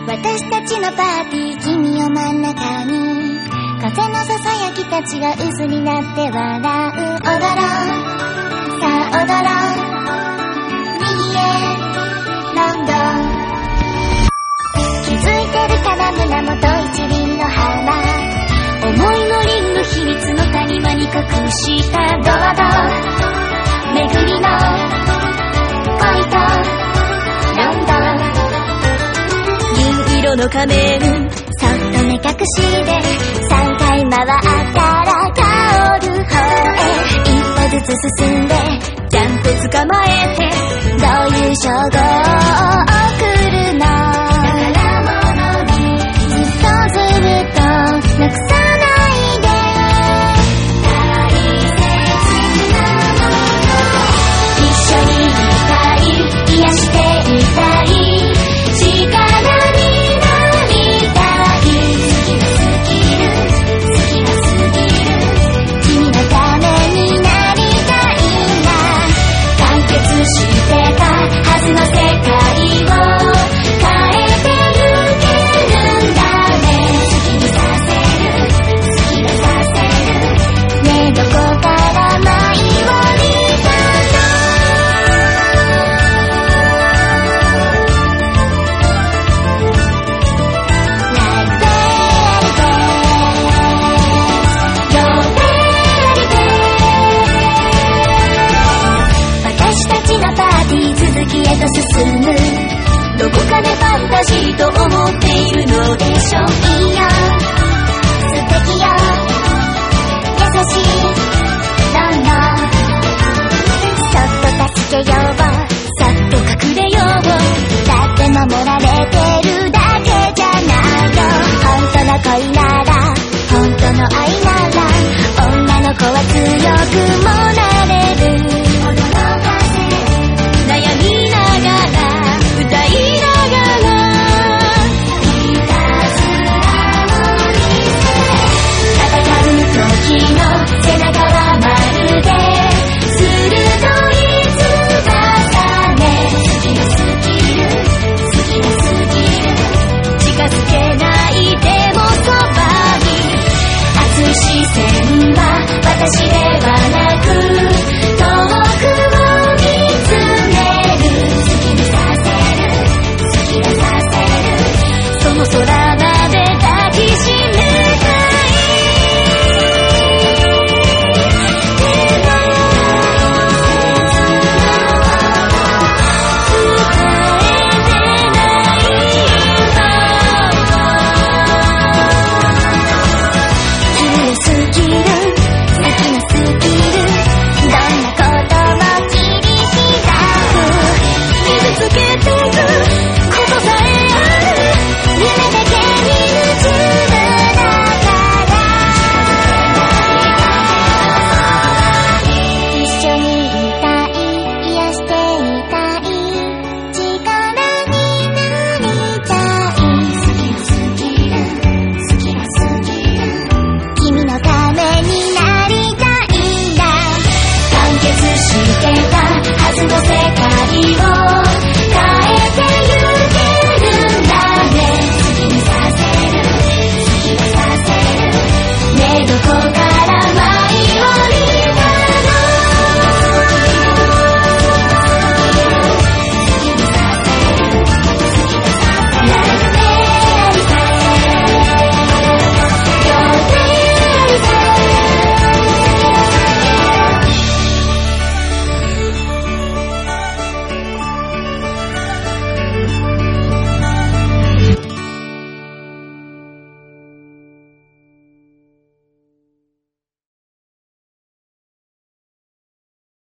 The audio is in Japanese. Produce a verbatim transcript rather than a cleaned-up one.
私たちのパーティー、君を真ん中に、風のささやきたちが渦になって笑う。踊ろう、さあ踊ろう、右へロンドン。気づいてるかな胸元一輪の花、思いのリング秘密の谷間に隠した堂々巡りの恋とロンドン。銀色の仮面そっと目隠しでさんかい回ったらタオル方へ一歩ずつ進んでちゃんと捕まえてどういう称号を送るの。宝物にずっとずっとなくさないで大切なもの一緒にいたい癒していたい力になりたい。好きが過ぎる好きが過ぎる君のためになりたいな。完結してたはずの世界を変えてゆけるんだね。好きにさせる好きがさせるね。どこから舞い降りたの。Like very best You're very best 私たちのパーティー続きへと進む。どこかでファンタジーと